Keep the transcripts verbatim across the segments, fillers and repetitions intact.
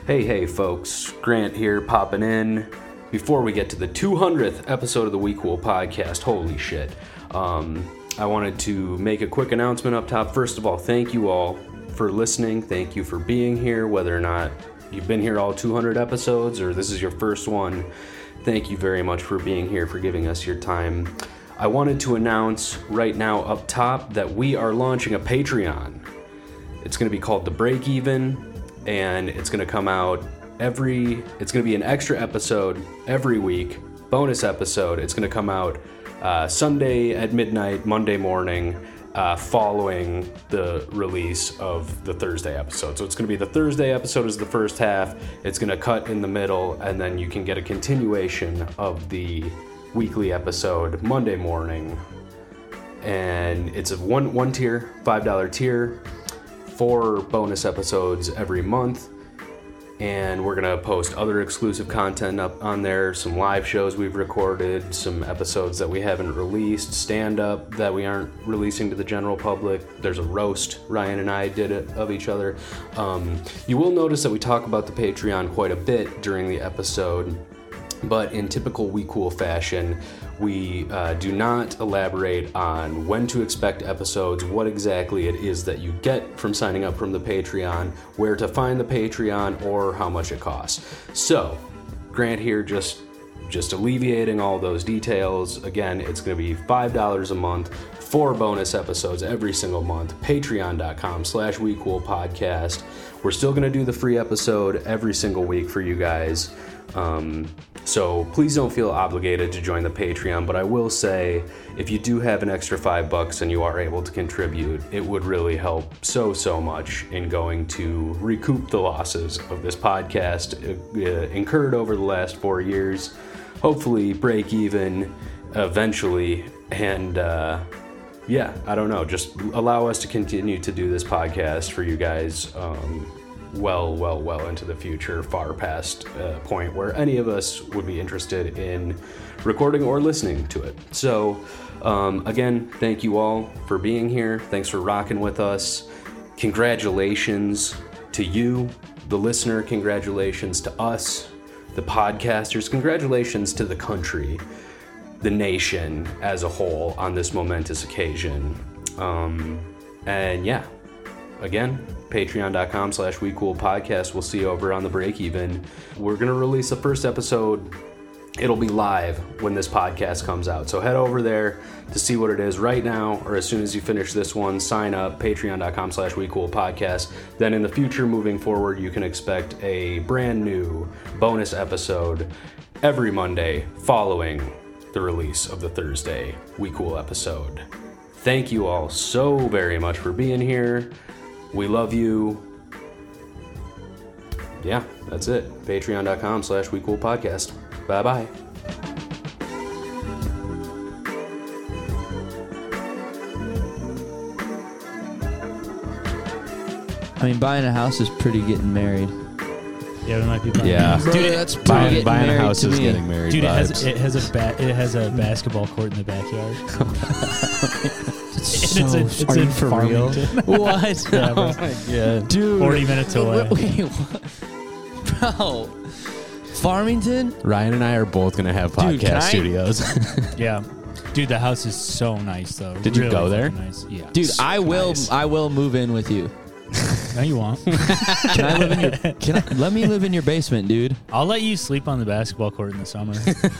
Hey, hey, folks. Grant here, popping in. Before we get to the two hundredth episode of the We Cool podcast, holy shit. Um, I wanted to make a quick announcement up top. First of all, thank you all for listening. Thank you for being here, whether or not you've been here all two hundred episodes or this is your first one. Thank you very much for being here, for giving us your time. I wanted to announce right now up top that we are launching a Patreon. It's going to be called The Break Even, and it's going to come out every, it's going to be an extra episode every week, bonus episode. It's going to come out uh, Sunday at midnight, Monday morning, uh, following the release of the Thursday episode. So it's going to be the Thursday episode is the first half, it's going to cut in the middle, and then you can get a continuation of the weekly episode Monday morning. And it's a one one tier, five dollar tier, four bonus episodes every month. And we're gonna post other exclusive content up on there, some live shows we've recorded, some episodes that we haven't released, stand-up that we aren't releasing to the general public. There's a roast Ryan and I did it of each other. Um, you will notice that we talk about the Patreon quite a bit during the episode, but in typical We Cool fashion, we uh, do not elaborate on when to expect episodes, what exactly it is that you get from signing up from the Patreon, where to find the Patreon, or how much it costs. So, Grant here just just alleviating all those details. Again, it's going to be five dollars a month, four bonus episodes every single month, patreon.com slash We Cool podcast. We're still going to do the free episode every single week for you guys. Um, so please don't feel obligated to join the Patreon, but I will say if you do have an extra five bucks and you are able to contribute, it would really help so, so much in going to recoup the losses of this podcast uh, incurred over the last four years, hopefully break even eventually. And, uh, yeah, I don't know, just allow us to continue to do this podcast for you guys, um, well, well, well into the future, far past a point where any of us would be interested in recording or listening to it. So, um, again, thank you all for being here. Thanks for rocking with us. Congratulations to you, the listener. Congratulations to us, the podcasters. Congratulations to the country, the nation as a whole on this momentous occasion. Um, and yeah, again, patreon.com slash We Cool podcast. We'll see you over on the break even. We're going to release the first episode. It'll be live when this podcast comes out. So head over there to see what it is right now, or as soon as you finish this one, sign up, patreon.com slash We Cool podcast. Then in the future, moving forward, you can expect a brand new bonus episode every Monday following the release of the Thursday We Cool episode. Thank you all so very much for being here. We love you. Yeah, that's it. Patreon.com slash We Cool podcast. Bye-bye. I mean, buying a house is pretty getting married. Yeah, we might be buying. Yeah, Dude, Dude, it, that's buying, getting buying a married house to is me. getting married. dude, it vibes. has it has a ba- it has a basketball court in the backyard. So, it's in, it's are in you for real? Farmington. What? Yeah, bro. Oh my god, dude! Forty minutes away. Wait, what? Bro, Farmington? Ryan and I are both going to have Dude, can podcast I- studios. Yeah, dude, the house is so nice though. Did you Really go there? fucking Nice. Yeah, Dude, I will. Nice. I will move in with you. no, you won't. Can I live in your? Can I, let me live in your basement, dude. I'll let you sleep on the basketball court in the summer.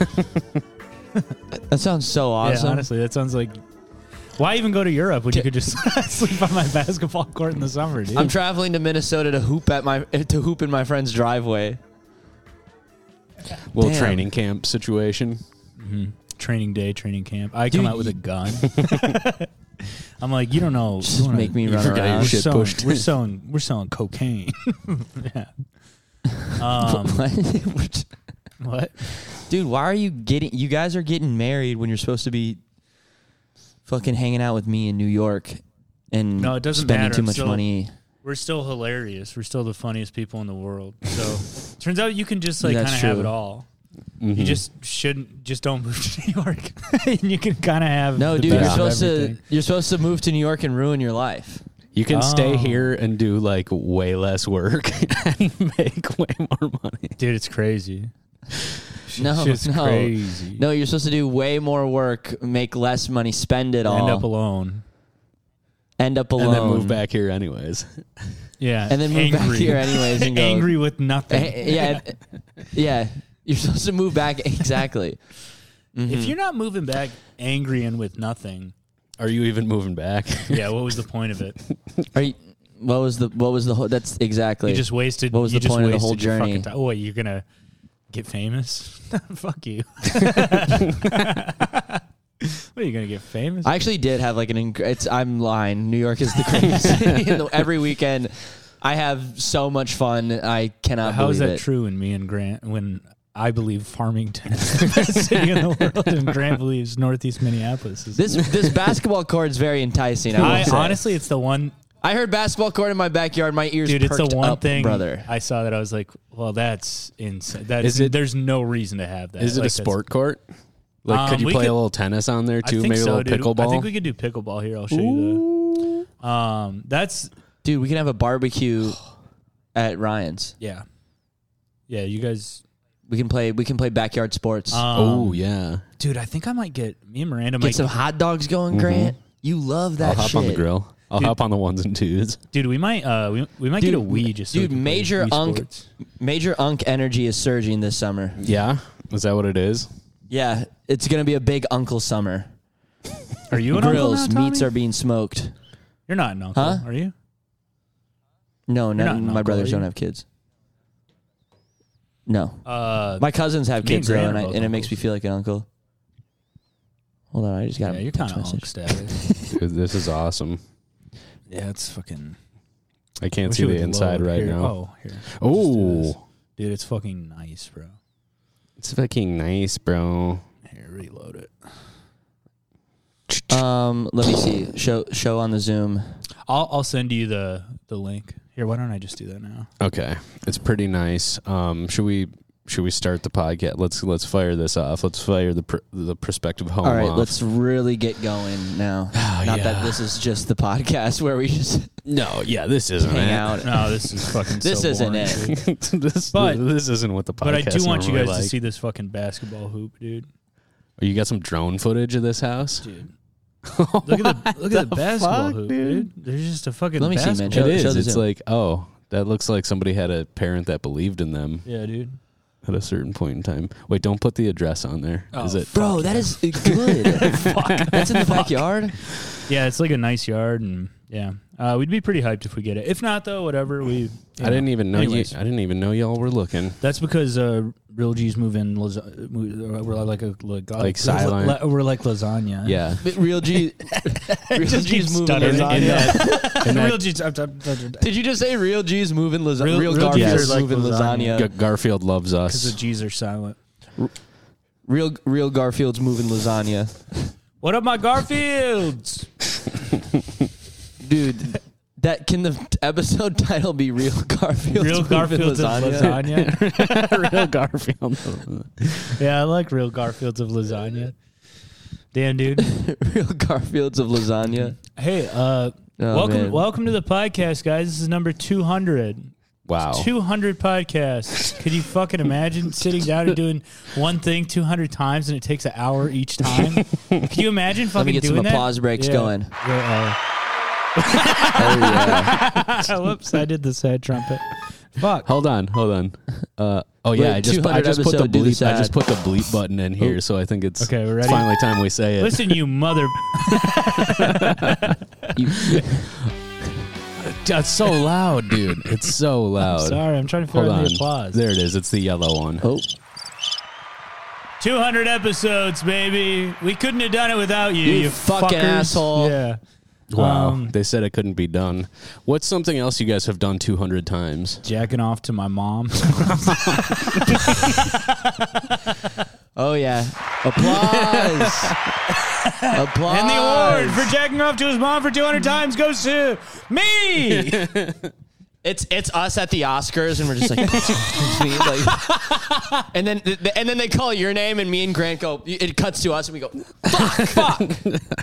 That sounds so awesome. Yeah, honestly, that sounds like. Why even go to Europe when you could just sleep on my basketball court in the summer, dude? I'm traveling to Minnesota to hoop at my to hoop in my friend's driveway. Little Damn. training camp situation. Mm-hmm. Training day, training camp. I Dude, come out with a gun. I'm like, you don't know. Just you wanna, make me you run forget around. We're Shit selling, pushed. we're selling. We're selling cocaine. Yeah. Um, What? what? Dude, why are you getting? You guys are getting married when you're supposed to be fucking hanging out with me in New York and No, it doesn't spending matter. too I'm much still- money. We're still hilarious. We're still the funniest people in the world. So turns out you can just like kind That's of have true. it all. Mm-hmm. You just shouldn't. Just don't move to New York, and you can kind of have. No, the dude, you're best of supposed to everything. you're supposed to move to New York and ruin your life. You can stay Oh. here and do like way less work and make way more money. Dude, it's crazy. No, Shit's no, crazy. no. You're supposed to do way more work, make less money, spend it all, End up alone. end up alone, And then move back here anyways. Yeah. and then move angry. back here anyways, and go Angry with nothing. Eh, yeah, yeah. You're supposed to move back exactly. If you're not moving back angry and with nothing, Are you even moving back? yeah, what was the point of it? Are you? What was the? What was the? Whole, that's exactly. You just wasted. What was you the just point of the wasted whole your journey? fucking time. Oh, wait, you're gonna get famous? Fuck you. What, are you gonna get famous? I actually did have like an. Inc- it's. I'm lying. New York is the craziest city. in the- Every weekend, I have so much fun. I cannot How is believe that it. true in me and Grant when I believe Farmington is the best city in the world and Grant believes Northeast Minneapolis is? This this basketball court is very enticing. I, will I, say. honestly, it's the one, I heard basketball court in my backyard. My ears dude. It's perked the one up, thing, brother. I saw that I was like, well, that's insane. That Is is it- There's no reason to have that. Is it Like, a that's- sport court? Like, Um, could you we play could- a little tennis on there I too? think Maybe so, a little dude. pickleball. I think we could do pickleball here. I'll show you the. Um, that's Dude, we can have a barbecue at Ryan's. yeah, yeah. You guys, We can play. We can play backyard sports. um, oh yeah, dude. I think I might get me and Miranda. Get Might, some hot dogs going, Grant. You love that I'll hop shit. on the grill. I'll Dude. hop on the ones and twos. dude. We might. Uh, we we might Dude, get a Wii just. So dude, we can play major Wii unk- sports. Major Unk energy is surging this summer. Yeah, is that what it is? Yeah, it's gonna be a big uncle summer. Are you an Grills, uncle now, meats Tommy? are being smoked. You're not an uncle, Huh? are you? No, not not, an my uncle, brothers are don't you? have kids. No, Uh, my cousins have Me and kids though, Grant and, are I, both and it makes me uncles. feel like an uncle. Hold on, I just got yeah, a you're kind text of message. uncle status. Dude, this is awesome. Yeah, it's fucking. I can't wish see it the would inside load. right Here. now. Oh, here. Let's do this. Oh, dude, it's fucking nice, bro. it's fucking nice, bro. Here, reload it. Um, let me see. Show show on the Zoom. I'll I'll send you the the link. Here, why don't I just do that now? Okay, it's pretty nice. Um, should we should we start the podcast? Let's let's fire this off. Let's fire the pr- the prospective home All right, off. let's really get going now. Oh, Not yeah. that this is just the podcast where we just No, yeah, this isn't hang it. out. No, this is fucking. This so isn't boring, it. dude. this, But- this isn't what the podcast. But I do want you guys normally to like. see this fucking basketball hoop, dude. Oh, you got some drone footage of this house? Dude, look at the look at the basketball fuck, hoop, dude? dude. There's just a fucking. Let me see, man. basketball. Show- it show is. the It's Zoom. like, oh, that looks like somebody had a parent that believed in them Yeah, dude. at a certain point in time. Wait, don't put the address on there. Is Oh, it? Bro, that is good. That's in the backyard. Yeah, it's like a nice yard, and yeah, uh, we'd be pretty hyped if we get it. If not, though, whatever. We. I didn't even know Anyways. you. I didn't even know y'all were looking. That's because uh, Real G's move in. Lasa- mo- We're like a like, Like silent. la- We're like lasagna. Yeah. But Real G, Real Just keep G's moving stuttering. lasagna. In that- And that- Real G's. Did you just say Real G's moving lasagna? Real- Real, Real Garfield's G's are like moving lasagna. lasagna. G- Garfield loves Because the us. G's are silent. Real Real Garfield's moving lasagna. What up, my Garfields? Dude, that can the episode title be Real Garfield's Real moving Garfields of lasagna? lasagna. Real Garfield. Yeah, I like Real Garfields of lasagna. Damn, dude. Real Garfields of lasagna. Hey, uh, Oh, welcome, man. welcome to the podcast, guys. This is number two hundred. Wow. two hundred podcasts. Could you fucking imagine sitting down and doing one thing two hundred times and it takes an hour each time? Could you imagine fucking Let me get doing some that? applause breaks Yeah. going. Yeah, Oh yeah. uh, whoops, I did the sad trumpet. Fuck. Hold on, hold on. Uh, oh yeah, Wait, I just put, I two hundred just put the episode, do the bleep. I just sad. put the bleep button in here, so I think it's Okay, we're it's ready? finally time we say it. Listen, you mother. You, It's so loud, dude. It's so loud. Sorry, I'm trying to fill Hold in on. the applause. There it is. It's the yellow one. oh, two hundred episodes, baby. We couldn't have done it without you, You you, fucking fuckers. asshole. Yeah. Wow. Um, they said it couldn't be done. What's something else you guys have done two hundred times? Jacking off to my mom. oh yeah. Applause. Applause. And the award for jacking off to his mom for two hundred times goes to me. It's it's us at the Oscars, and we're just like, it's me, like, and then and then they call your name, and me and Grant go. It cuts to us, and we go, fuck, fuck.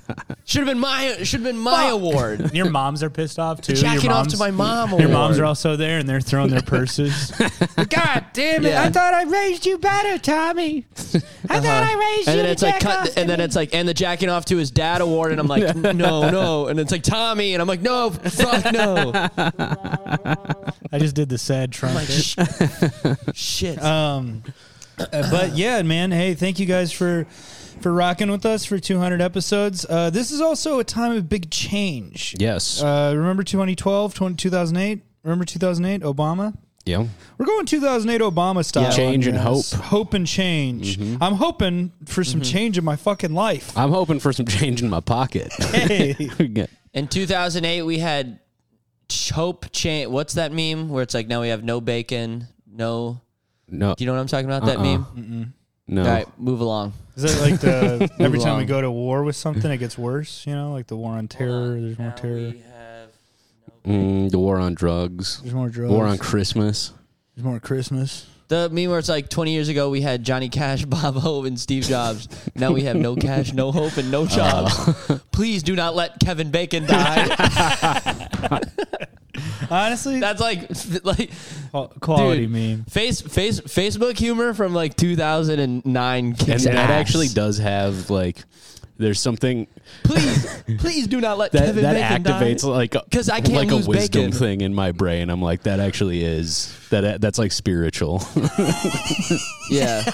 Should have been my should have been my award. Your moms are pissed off too. Jacking your off moms, to my mom Your award. moms are also there and they're throwing their purses. God damn it! Yeah. I thought I raised you better, Tommy. I thought I raised and you. then it's to like jack cut, off and to then me. it's like and the jacking off to his dad award, and I'm like no no, and it's like Tommy, and I'm like no fuck no. I just did the sad Trump. Like, bit. sh- shit. Um, uh, but yeah, man. Hey, thank you guys for for rocking with us for two hundred episodes. Uh, this is also a time of big change. Yes. Uh, remember twenty twelve, two thousand eight? Remember two thousand eight, Obama? yeah. We're going two thousand eight Obama style. Yeah. Change on and this. hope. Hope and change. Mhm. I'm hoping for some change in my fucking life. I'm hoping for some change in my pocket. Hey. In two thousand eight, we had hope change. What's that meme where it's like now we have no bacon, no. no. Do you know what I'm talking about? That Uh-uh. meme. Mm-mm. No. All right, move along. Is that like the every time we along. go to war with something, it gets worse? You know, like the war on terror. There's more terror. Mm, the war on drugs. There's more drugs. War on Christmas. There's more Christmas. The meme where it's like twenty years ago we had Johnny Cash, Bob Hope, and Steve Jobs. Now we have no cash, no hope, and no jobs. Please do not let Kevin Bacon die. Honestly, That's like like quality dude, meme. face face Facebook humor from like two thousand nine. And Kicks that ass. actually does have like, there's something Please, please do not let that Kevin that Bacon activates die. like a, 'Cause I can't like lose a wisdom bacon. thing in my brain. I'm like, that actually is that that's like spiritual. Yeah.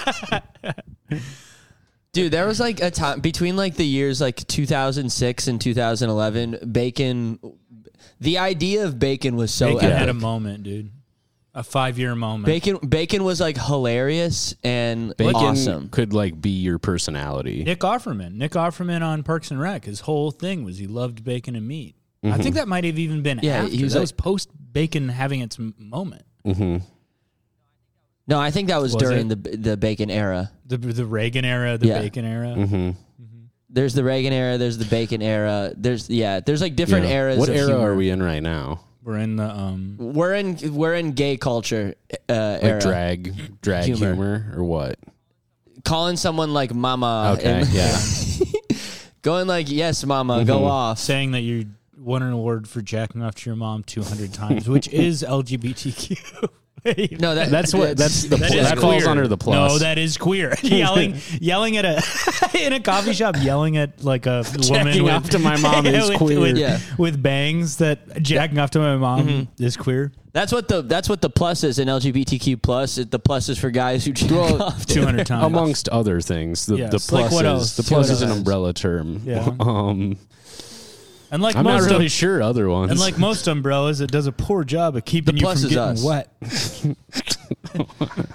Dude, there was like a time between like the years like two thousand six and two thousand eleven, bacon, the idea of bacon was so Bacon epic. had a moment, dude. A five year moment. Bacon bacon was like hilarious and Bacon awesome. could like be your personality. Nick Offerman. Nick Offerman on Parks and Rec. His whole thing was he loved bacon and meat. I think that might have even been Yeah, after. he was that like- was post bacon having its m- moment. Mm-hmm. No, I think that was, Was during it? the the bacon era. The the Reagan era, the Yeah. bacon era. Mm-hmm. There's the Reagan era, there's the bacon era. There's yeah, there's like different Yeah. eras What of era humor. are we in right now? We're in the um We're in we're in gay culture uh Like era. drag, drag Humor. humor. or what? Calling someone like mama. Okay, and- yeah. Going like, yes, mama, go Mhm. off. saying that you won an award for jacking off to your mom two hundred times, which is L G B T Q. Wait. No, that, That's what. That's the. That pl- is that falls queer. under the plus. No, that is queer. yelling, yelling at a in a coffee shop, yelling at like a woman Jacking with, off to my mom is with, queer. With, Yeah. with bangs. That jacking off to my mom is queer. That's what the that's what the plus is in L G B T Q plus. It, the plus is for guys who jack Well, off. Two hundred times. amongst other things. The Yes. the Like plus what is else? the See plus what is an else? umbrella term. Yeah. Um, And like I'm most not really of, sure other ones. and like most umbrellas, it does a poor job of keeping The you plus from is getting us. wet.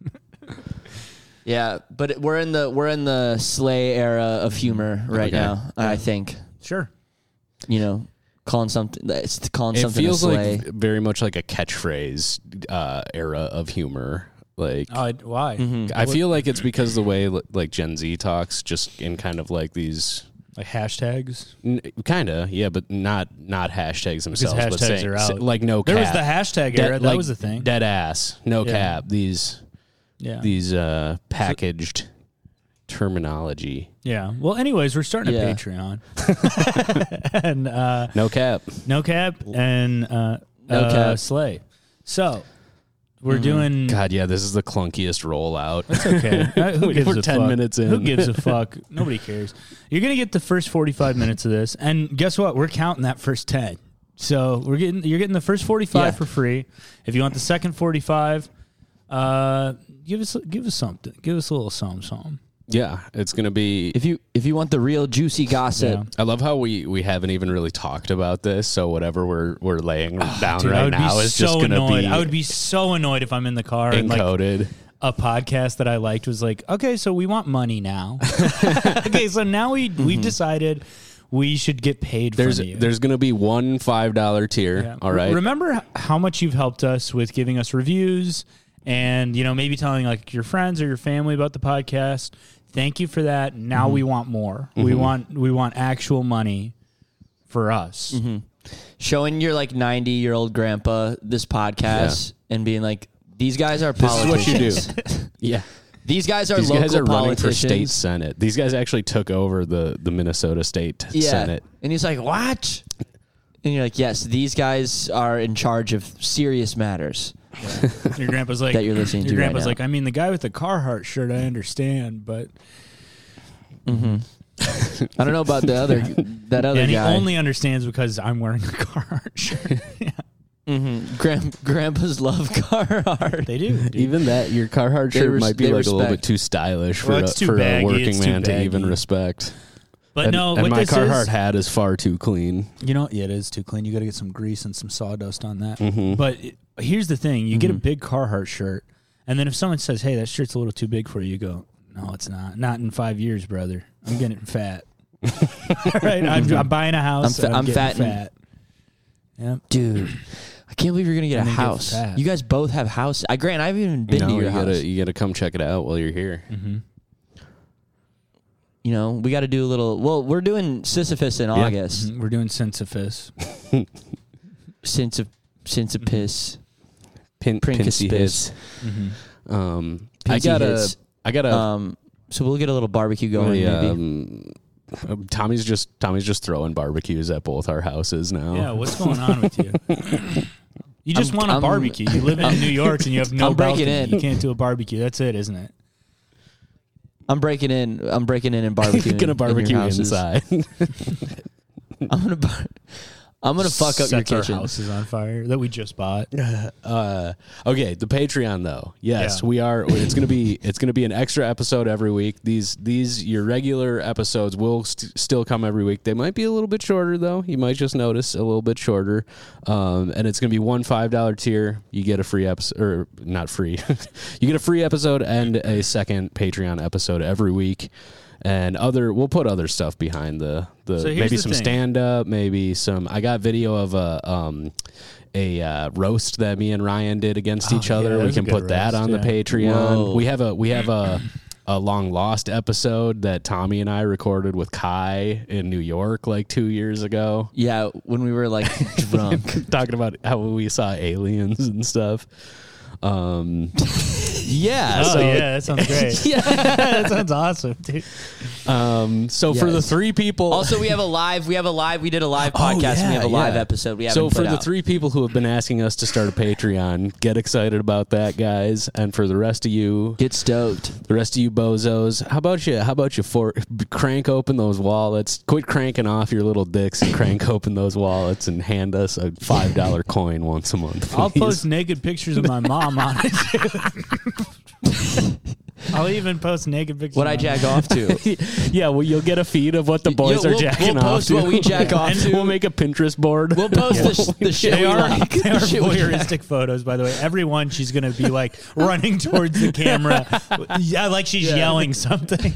Yeah, but it, we're in the we're in the slay era of humor right Okay. now. I think Sure. you know, calling something it's calling it something feels a slay. like very much like a catchphrase uh, era of humor. Like Uh, why? Mhm. I feel like it's because the way like Gen Z talks, just in kind of like these. Like hashtags. N- kind of, yeah, but not not hashtags themselves. but hashtags saying, are s- out. like no cap. There was the hashtag Dead- era. That like, was the thing. Dead ass, no Yeah. cap. These Yeah. these uh, packaged terminology. Yeah. Well, anyways, we're starting Yeah. a Patreon. and uh, No cap. no cap and uh, No uh, cap. Slay. So we're Mhm. doing. God, yeah, this is the clunkiest rollout. It's okay. Uh, who We- gives we're a ten fuck? minutes in. Who gives a fuck? Nobody cares. You're gonna get the first forty-five minutes of this, and guess what? We're counting that first ten. So we're getting you're getting the first forty-five Yeah. for free. If you want the second forty-five, uh, give us give us something. Give us a little something, something. Yeah, it's gonna be. If you if you want the real juicy gossip, Yeah. I love how we, we haven't even really talked about this. So whatever we're we're laying down Dude, I right would now be is so just gonna annoyed. be I would be so annoyed if I'm in the car and like encoded. a podcast that I liked was like, okay, so we want money now. okay, so now we we decided we should get paid there's from you. there's gonna be one five dollar tier. Yeah. All right. Remember h- how much you've helped us with giving us reviews and, you know, maybe telling like your friends or your family about the podcast. Thank you for that. Now we want more. We want we want actual money for us. showing your like ninety year old grandpa this podcast and being like, these guys are This is what you politicians. do. Yeah. These guys are These local guys are running for state politicians. senate. These guys actually took over the, the Minnesota state Yeah. senate. And he's like, what? And you're like, yes, these guys are in charge of serious matters. Your grandpa's like, That you're listening your to right grandpa's now. like, I mean, the guy with the Carhartt shirt, I understand, but Mm-hmm. I don't know about the other that other and he guy. only understands because I'm wearing a Carhartt shirt. Yeah, mm-hmm. Grand, grandpas love Carhartt. they do. dude. Even that, your Carhartt They shirt res- might be they like a little respect. bit too stylish for, Well, a, it's too for baggy, a working it's too man to even baggy. respect. But and, no, and what my this Carhartt is, hat is far too clean. you know, yeah, it is too clean. You got to get some grease and some sawdust on that. Mhm. But it, here's the thing: you get a Mhm. big Carhartt shirt, and then if someone says, "Hey, that shirt's a little too big for you," you go, "No, it's not. Not in five years, brother. I'm getting fat." Right? I'm, I'm buying a house. I'm fa- and I'm, I'm getting fat and- fat. Yep. Dude, I can't believe you're gonna get And a then get house. fat. You guys both have houses. I grant I haven't even been no, to your you house. gotta you gotta come check it out while you're here. Mm-hmm. You know, we got to do a little. Well, we're doing Sisyphus in August. We're doing Sisyphus. Since of since of piss. Pin, Princess Pincy Piss. hits. Mm-hmm. Um, I Pincy gotta hits. I gotta. Um, so we'll get a little barbecue going. yeah, Maybe. um, Tommy's just Tommy's just throwing barbecues at both our houses now. Yeah, what's going on with you? You just I'm- want a I'm- barbecue. You live in New York and you have no I'm breaking balcony. in. You can't do a barbecue. That's it, isn't it? I'm breaking in. I'm breaking in and barbecuing. You're gonna in barbecue your houses. inside. I'm gonna. Bar- I'm gonna fuck up your Sets our kitchen. houses on fire that we just bought. Uh, okay, the Patreon though. Yes, Yeah. we are. It's gonna be. It's gonna be an extra episode every week. These these your regular episodes will st- still come every week. They might be a little bit shorter though. You might just notice a little bit shorter. Um, and it's gonna be one five dollar tier. You get a free episode, or not free. You get a free episode and a second Patreon episode every week. And other, we'll put other stuff behind the, the So here's maybe the some thing. stand up, maybe some. I got video of a um a uh, roast that me and Ryan did against Oh, each yeah, other. that we was a can good put that roast, on the yeah. Patreon. Whoa. We have a we have a a long lost episode that Tommy and I recorded with Kai in New York like two years ago, Yeah, when we were like drunk. talking about how we saw aliens and stuff. Um, Yeah. Oh so yeah, that sounds great. yeah. That sounds awesome, dude. um, so for the Yes. three people, Also, we have a live. We have a live. We did a live Oh, podcast. and we yeah, have a live yeah. episode. We haven't so for put the out. three people who have been asking us to start a Patreon, get excited about that, guys. And for the rest of you, Get stoked. the rest of you bozos, how about you? How about you for crank open those wallets? Quit cranking off your little dicks and crank open those wallets and hand us a five dollar coin once a month. I'll please. post naked pictures of my mom on it. I'll even post naked pictures. What of I my jack mom. off to. Yeah, well, you'll get a feed of what the boys Yeah, are we'll- jacking we'll off post to. what we jack off And to. We'll make a Pinterest board. We'll post the, sh- the shit They we are, like. they are The shit we like. voyeuristic photos, by the way. Every one, she's going to be like running towards the camera. Yeah, like she's Yeah. yelling something.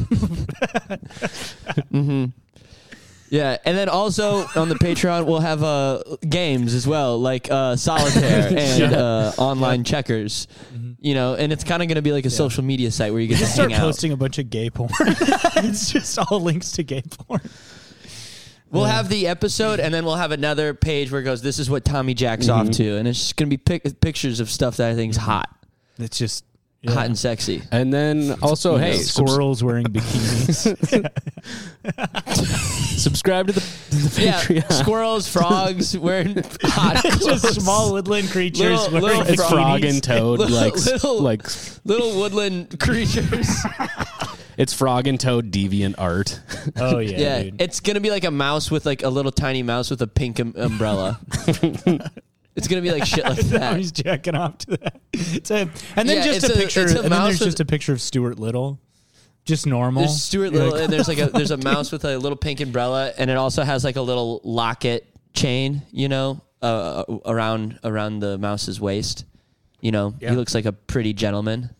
Mm-hmm. Yeah, and then also on the Patreon we'll have uh, games as well, like uh, solitaire and uh, online checkers. You know, and it's kind of going to be like a social media site where you get to Just start hang out. posting a bunch of gay porn. It's just all links to gay porn. We'll have the episode, and then we'll have another page where it goes, "This is what Tommy jacks Mm-hmm. off to," and it's just going to be pic- pictures of stuff that I think is hot, It's just yeah. hot and sexy. And then also, hey, subs- squirrels wearing bikinis. subscribe to the, the Yeah, Patreon. squirrels, frogs wearing hot clothes. just small woodland creatures Little- wearing little It's bikinis. frog and toad, Little- like little- like little woodland creatures. it's frog and toad deviant art. Oh yeah, Yeah, dude. it's gonna be like a mouse with like a little tiny mouse with a pink um- umbrella. It's gonna be like shit like Now that. he's jacking off to that. It's a, and then Yeah, just it's a a- picture, it's a and then mouse there's with- just a picture of Stuart Little, just normal. There's Stuart You're Little, like, and there's like a there's a mouse with a little pink umbrella, and it also has like a little locket chain, you know, uh, around around the mouse's waist. You know, Yeah. he looks like a pretty gentleman.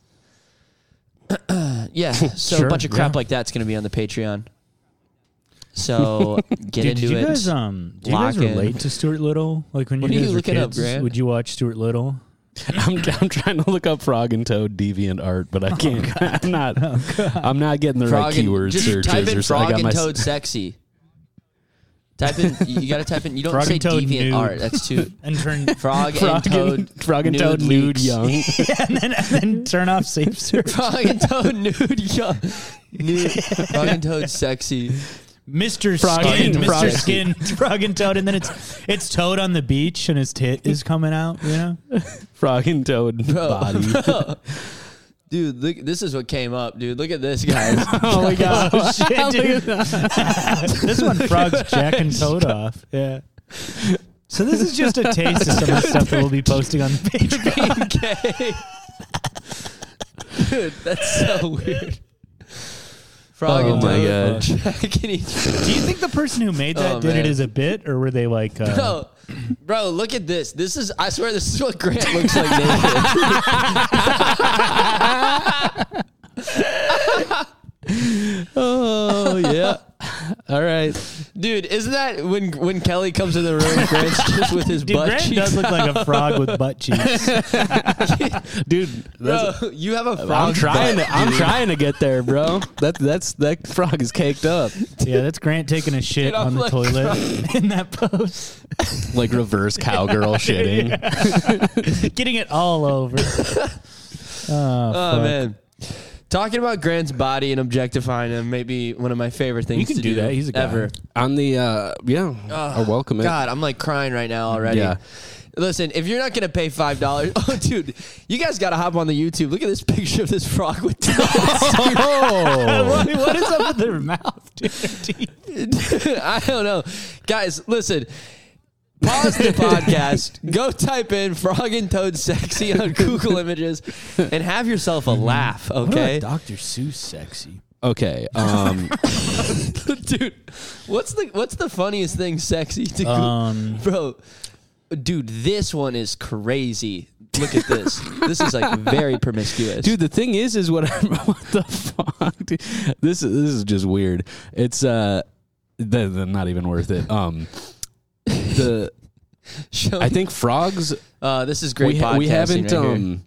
Yeah, so Sure, a bunch of crap yeah. like that's gonna be on the Patreon. So get Dude, into did you it. guys um do you guys Lock in. relate to Stuart Little? Like when What you are guys you were looking up, kids, Grant? would you watch Stuart Little? I'm, I'm trying to look up frog and toad deviant art, but I can't. I'm not. I'm not getting the right Frog and, keyword just searches. type in or so- I frog got and my- toad sexy. Type in. You gotta type in. You don't Frog say and Toad deviant nude. art. That's too. And turn Frog, Frog and Toad. and, Frog and Toad nude leaks. young. yeah, and, then, and then turn off safe search. Frog and Toad nude young. Nude. Frog and Toad sexy. Mister Frog Skin, and- Mister Frog- Skin, Frog and Toad, and then it's it's Toad on the beach and his tit is coming out. You know, Frog and Toad Bro. body. Bro. Dude, look. This is what came up, dude. Look at this, guys. Oh my god! oh shit, dude. This one Frog's jacking Toad off. Yeah. So this is just a taste of some of the stuff that we'll be posting on the page. Being gay. Dude, that's so weird. Frog Oh and my Toad. God. Jacking each Do you think the person who made that Oh, did man. it as a bit, or were they like? Uh, Bro, bro, look at this. This is, I swear, this is what Grant looks like naked. Oh yeah. All right, Dude, isn't that when when Kelly comes in the room, Grant's just with his Dude, butt Grant cheeks does look out? like a frog with butt cheeks. dude. That's, Bro, you have a frog I'm trying butt, to. I'm dude. trying to get there, bro. That that's that frog is caked up, Yeah, that's Grant taking a shit Dude, I'm on the like toilet in that pose. like reverse cowgirl shitting. Getting it all over. Oh, Oh, fuck. man. Talking about Grant's body and objectifying him may be one of my favorite things You can to do that. He's a guy. ever. On the uh, yeah, Oh, or welcome it. God, I'm like crying right now already. Yeah. Listen, if you're not gonna pay five dollars, oh dude, you guys gotta hop on the YouTube. Look at this picture of this frog with tits. Oh, what, what is up with their mouth, dude? Their teeth? I don't know, guys. Listen, pause the podcast. Go type in "frog and toad sexy" on Google Images, and have yourself a laugh. Okay, Doctor Seuss sexy. okay. Um, dude. What's the what's the funniest thing sexy to Google? Um, Bro, dude, this one is crazy. Look at this. This is like very promiscuous. dude, the thing is, is what? I, what the fuck? Dude? This is this is just weird. It's uh, they're, they're not even worth it. Um, the Show I think frogs. uh, this is great we, ha- podcasting we haven't right here. um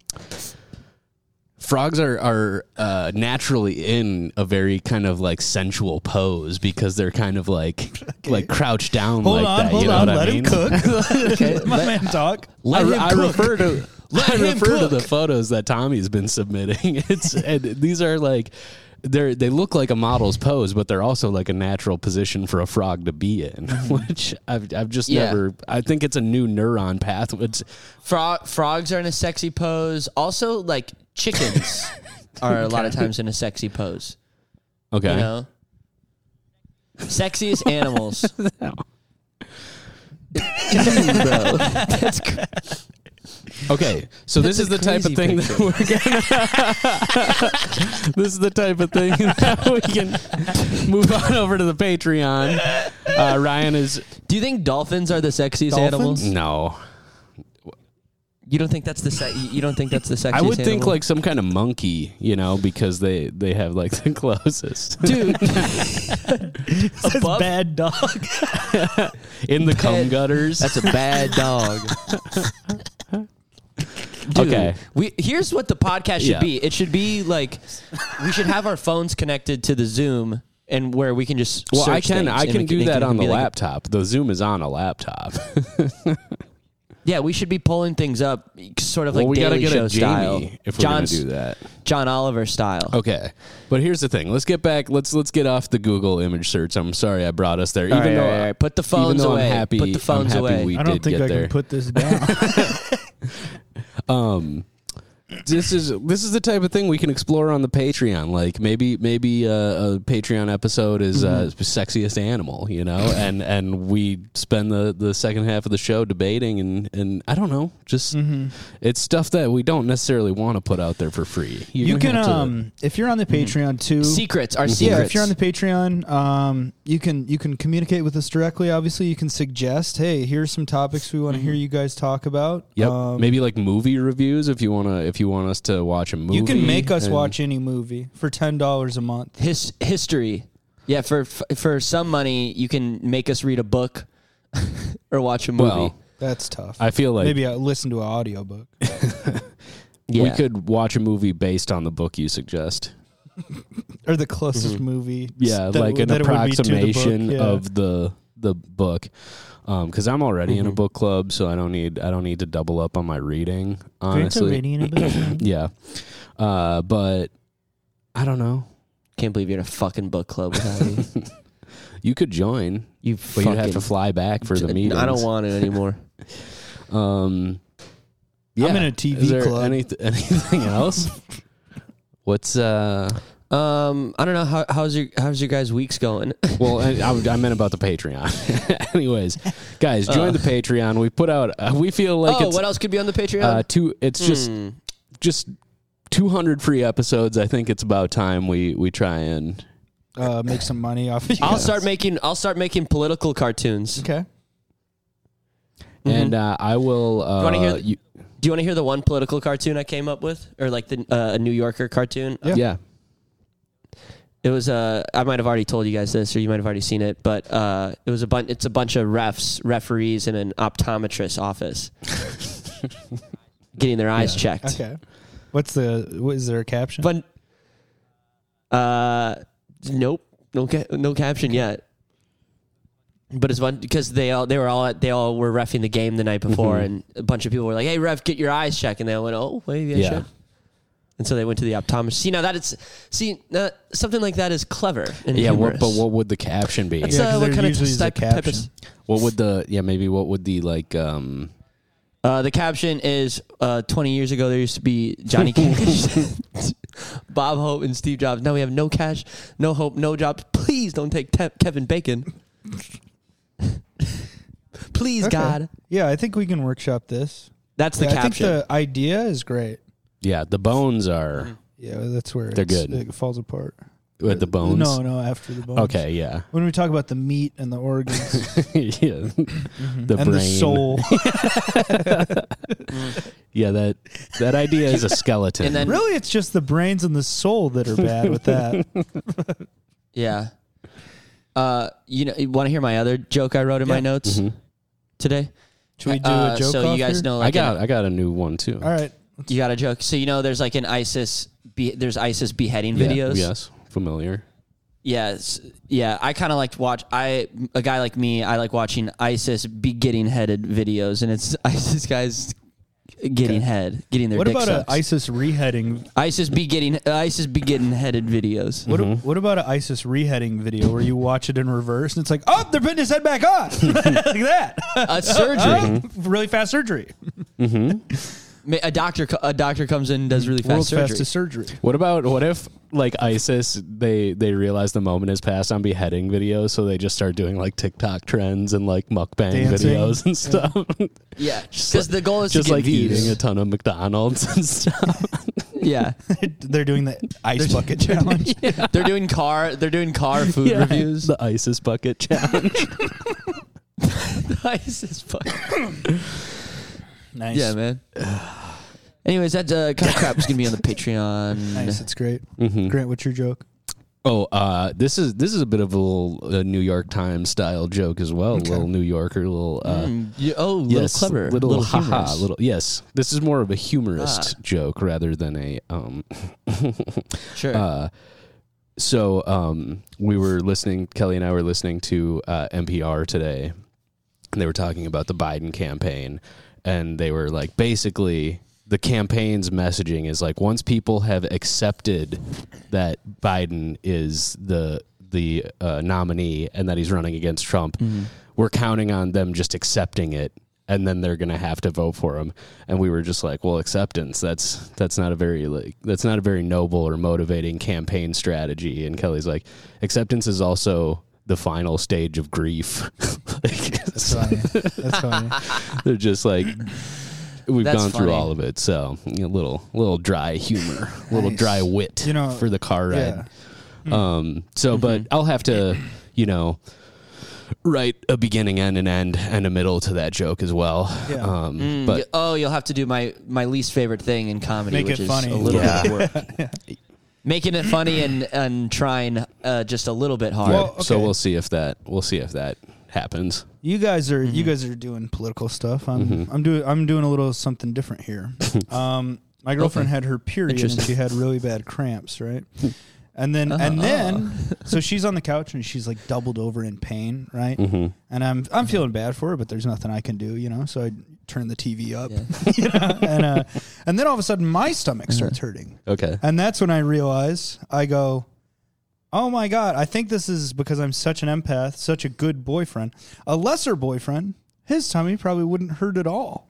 frogs are are uh naturally in a very kind of like sensual pose because they're kind of like like crouched down hold like on, that, hold you know on. what Let I mean? him cook. Okay, Let my let- man talk. Let I, him I cook. refer to Let I him refer to the cook. photos that Tommy's been submitting. It's and these are like they're they look like a model's pose, but they're also like a natural position for a frog to be in, which I've I've just Yeah. never. I think it's a new neuron path. It's Frog, frogs are in a sexy pose. Also, like chickens are a lot of times in a sexy pose. okay. You know, sexiest animals. Dude, bro, that's cr- Okay, so That's this is a the type of crazy thing that we're gonna. This is the type of thing that we can move on over to the Patreon. Uh, Ryan is Do you think dolphins are the sexiest Dolphins? animals? no. You don't think that's the se- you don't think that's the sexiest I would think animal? like some kind of monkey, you know, because they they have like the closest dude. Says Above- bad dog. in the cum Pet- gutters. That's a bad dog. Dude, Okay. We here's what the podcast should Yeah. be. It should be like we should have our phones connected to the Zoom and where we can just well, I search can things, I and can we do it that can on the be like a- laptop. The Zoom is on a laptop. yeah, we should be pulling things up, sort of well, like we gotta Daily get Show a style, Jamie if we're John's, gonna do that. John Oliver style. Okay, but here's the thing. Let's get back. Let's let's get off the Google image search. I'm sorry I brought us there. All even right, though all right, all right. Put the phones even though away. I'm happy, Put the phones I'm happy away. we I don't did think get I there. can put this down. Um, this is this is the type of thing we can explore on the Patreon. Like maybe maybe uh, a Patreon episode is uh, sexiest animal, you know, and and we spend the, the second half of the show debating and, and I don't know, just it's stuff that we don't necessarily want to put out there for free. You're You gonna can, have to- um, if you're on the Patreon too. Secrets are secrets. Yeah, if you're on the Patreon, um, you can you can communicate with us directly. Obviously, you can suggest, hey, here's some topics we want to hear you guys talk about. Yep. Um, Maybe like movie reviews if you wanna if you want us to watch a movie. you can make us and- watch any movie for ten dollars a month. His history. Yeah, for for some money, you can make us read a book or watch a movie. Well, That's tough. I feel like Maybe I listen to an audiobook. yeah. we could watch a movie based on the book you suggest. Or the closest movie. Yeah, that- like an that it would be to the book, approximation yeah. of the the book because um, I'm already Mm-hmm. in a book club, so I don't need I don't need to double up on my reading. Grant's Honestly, already in a book club. yeah, uh, but I don't know. Can't believe you're in a fucking book club without me. You could join, You but fucking, you'd have to fly back for the J- meetings. I don't want it anymore. Um, yeah. I'm in a T V Is there club. Any, anything else? What's uh? Um, I don't know how how's your how's your guys' weeks going. Well, I, I, I meant about the Patreon. Anyways, guys, join Uh. the Patreon. We put out. Uh, we feel like oh, it's what else could be on the Patreon? uh, two. It's just Hmm. just two hundred free episodes. I think it's about time we we try and. Uh, make some money off of you I'll guys. start making I'll start making political cartoons. Okay. And uh, I will. Uh, wanna hear the- you- Do you want to hear the one political cartoon I came up with, or like the uh, a New Yorker cartoon? Yeah. yeah. It was uh, I might have already told you guys this, or you might have already seen it, but uh, it was a bunch. It's a bunch of refs, referees in an optometrist office, getting their eyes checked. Okay. What's the? What is there a caption? But uh, nope, no, ca- no caption yet. But it's fun because they all they were all at, they all were reffing the game the night before, Mhm. and a bunch of people were like, "Hey, ref, get your eyes checked," and they all went, "Oh, maybe I Yeah. should." And so they went to the optometrist. See, now that it's see uh, something like that is clever and Yeah. What, humorous. but what would the caption be? That's, Yeah, 'cause uh, what there kind of usually is a type, type of caption. What would the? Yeah. Maybe what would the like? Um. Uh, the caption is uh, twenty years ago there used to be Johnny Cash, Bob Hope, and Steve Jobs. Now we have no cash, no hope, no jobs. Please don't take te- Kevin Bacon. Please, Okay. God. Yeah, I think we can workshop this. That's the Yeah, I think caption. the idea is great. Yeah. The bones are Yeah, that's where They're it's- good. It falls apart. with the bones. No, no, after the bones. Okay. Yeah. When we talk about the meat and the organs yeah. The and brain. the soul. Yeah. That that idea is a skeleton. And then- Really, it's just the brains and the soul that are bad with that. Yeah. Uh, you know, you want to hear my other joke I wrote in Yeah. my notes Mhm. today? Should we do Uh, a joke so off you guys here? know, I like, got an- I got a new one too. All right. you got a joke. So you know, there's like an ISIS. Be- there's ISIS beheading Yeah. videos. Yes. Familiar. Yes, yeah. I kind of like to watch. I a guy like me, I like watching ISIS be getting headed videos, and it's ISIS guys getting Okay. head, getting their What dick about an sucked. ISIS reheading? ISIS be getting uh, ISIS be getting headed videos. What, Mhm. what about an ISIS reheading video where you watch it in reverse and it's like, oh, they're putting his head back on, like that. A surgery. Really fast surgery. Ma- A doctor, co- a doctor comes in and does really fast World's surgery. fastest surgery. What about what if like ISIS they they realize the moment has passed on beheading videos, so they just start doing like TikTok trends and like mukbang Dancing. videos and stuff. Yeah, because the goal is just to get like views. eating a ton of McDonald's and stuff. Yeah, They're doing the ice bucket challenge. they're doing car. They're doing car food Yeah. reviews. The ISIS bucket challenge. ISIS fuck. Nice. Yeah, man. Anyways, that uh, kind of crap is gonna be on the Patreon. Nice. It's great. Mhm. Grant, what's your joke? Oh, uh, this is this is a bit of a little uh, New York Times style joke as well. Okay. A little New Yorker, little uh, Mm, you- oh, little yes, clever, little, little haha, humorous. little yes. This is more of a humorist Ah. joke rather than a um. Sure. Uh, so um, we were listening. Kelly and I were listening to uh, N P R today, and they were talking about the Biden campaign, and they were like, basically, the campaign's messaging is like, once people have accepted that Biden is the the uh, nominee and that he's running against Trump, Mhm. we're counting on them just accepting it, and then they're gonna have to vote for him. And we were just like, well, acceptance, that's that's not a very like that's not a very noble or motivating campaign strategy. And Kelly's like, acceptance is also the final stage of grief. Like, That's funny. That's funny. they're just like, we've That's gone through funny. all of it. So a little little dry humor, a little Nice. dry wit, You know, for the car ride. Yeah. Um, so, but I'll have to, you know, write a beginning and an end and a middle to that joke as well. Yeah. Um, Mm, but y- oh, you'll have to do my my least favorite thing in comedy, Make which it is funny. a little Yeah. bit of work. Making it funny and and trying uh, just a little bit hard. Well, so okay. we'll see if that we'll see if that happens. You guys are Mm-hmm. you guys are doing political stuff. I'm Mhm. I'm doing I'm doing a little something different here. Um, my girlfriend had her period and Interesting. she had really bad cramps, right? And then, Uh-huh. and then, so she's on the couch and she's like doubled over in pain, right? Mm-hmm. And I'm, I'm feeling bad for her, but there's nothing I can do, you know. So I turn the T V up, Yeah. you know, and uh, and then all of a sudden my stomach starts hurting, Okay. and that's when I realize I go, oh my god, I think this is because I'm such an empath, such a good boyfriend. A lesser boyfriend, his tummy probably wouldn't hurt at all.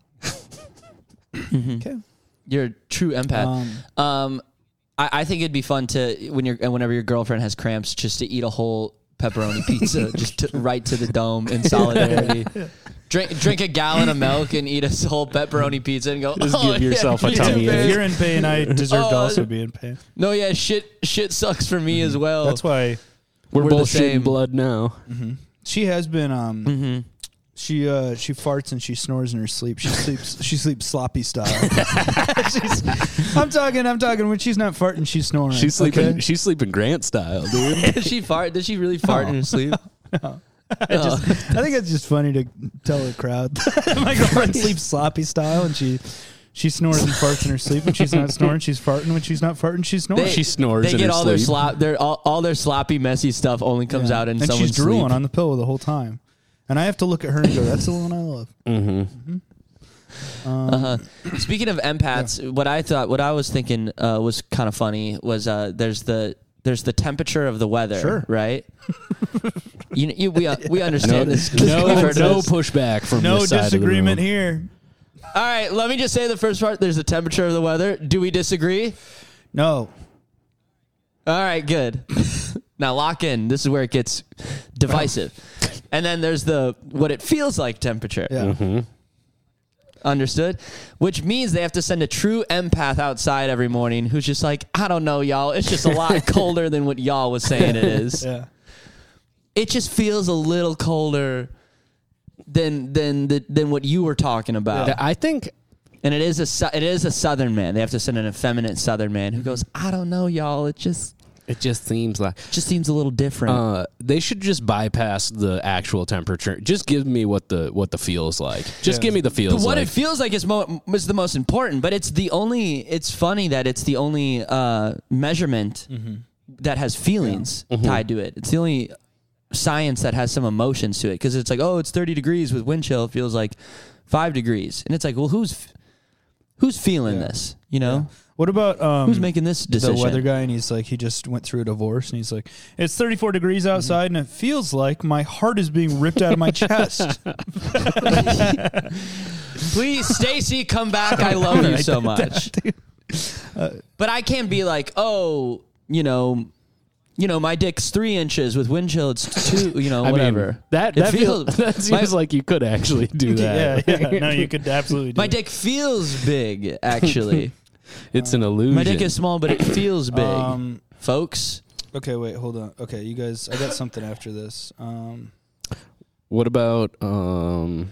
Okay. You're a true empath. Um, Um, I, I think it'd be fun to when you're whenever your girlfriend has cramps, just to eat a whole pepperoni pizza, just to, right to the dome in solidarity. Drink drink a gallon of milk and eat a whole pepperoni pizza and go. Just oh, give yourself yeah, a me too, tummy babe." If you're in pain, I deserve to Oh, also be in pain. No, yeah, shit, shit sucks for me as well. That's why We're, We're the both shitting same. blood now. she has been. Um, hmm She uh she farts and she snores in her sleep. She sleeps she sleeps sloppy style. she's, I'm talking I'm talking when she's not farting, she's snoring. She's sleeping. okay? She's sleeping Grant style, dude. Did she fart? Did she really fart in her sleep? I, just, I think it's just funny to tell the crowd that my girlfriend sleeps sloppy style and she she snores and farts in her sleep. When she's not snoring, she's farting. When she's not farting, she's snoring. They- She snores They in get her all their sleep. slop, their all, all their sloppy, messy stuff only comes Yeah. out in and someone's she's drooling sleep. on the pillow the whole time. And I have to look at her and go, that's the one I love. Mm-hmm. Um, Uh-huh. Speaking of empaths, what I thought, what I was thinking uh, was kind of funny was uh, there's the there's the temperature of the weather, Sure. right? you, you we uh, we understand No, this. no, We've heard of no this. pushback from No this side disagreement of the room. here. All right, let me just say the first part. There's the temperature of the weather. Do we disagree? No. All right, good. Now lock in. This is where it gets divisive. And then there's the what it feels like temperature. Yeah. Mm-hmm. Understood? Which means they have to send a true empath outside every morning who's just like, I don't know, y'all. It's just a lot colder than what y'all was saying it is. Yeah. It just feels a little colder than than the, than what you were talking about. I think And it is a su- it is a Southern man. They have to send an effeminate Southern man who goes, I don't know, y'all. It just it just seems like just seems a little different. uh, they should just bypass the actual temperature. Just give me what the what the feels like. Just Yeah. give me the feels But what like. it feels like is, mo- is the most important, but it's the only, it's funny that it's the only uh, measurement that has feelings tied to it. It's the only science that has some emotions to it because it's like, oh, it's thirty degrees with wind chill. It feels like five degrees. And it's like, well, who's who's feeling Yeah. this? You know? What about um, Who's making this decision? the weather guy? And he's like, he just went through a divorce, and he's like, it's thirty-four degrees outside, and it feels like my heart is being ripped out of my chest. Please, Stacy, come back. I love you so much. But I can't be like, oh, you know, you know, my dick's three inches with wind chill. It's two, you know, I whatever. mean, that It that feels, that seems my, like you could actually do that. yeah, yeah. No, you could absolutely do my it. dick feels big. Actually, It's an illusion. my dick is small, but it feels big, Um, folks. okay, wait, hold on. Okay, you guys, I got something after this. Um, What about um?